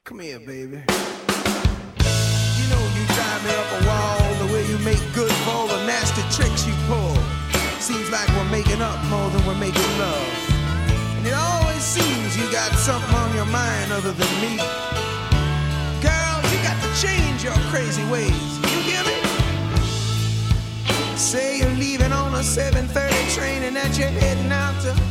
Come here, baby. You know you drive me up a wall, the way you make good for all the nasty tricks you pull. Seems like we're making up more than we're making love. And it always seems you got something on your mind other than me. Girl, you got to change your crazy ways. You hear me? Say you're leaving on a 7:30 train and that you're heading out to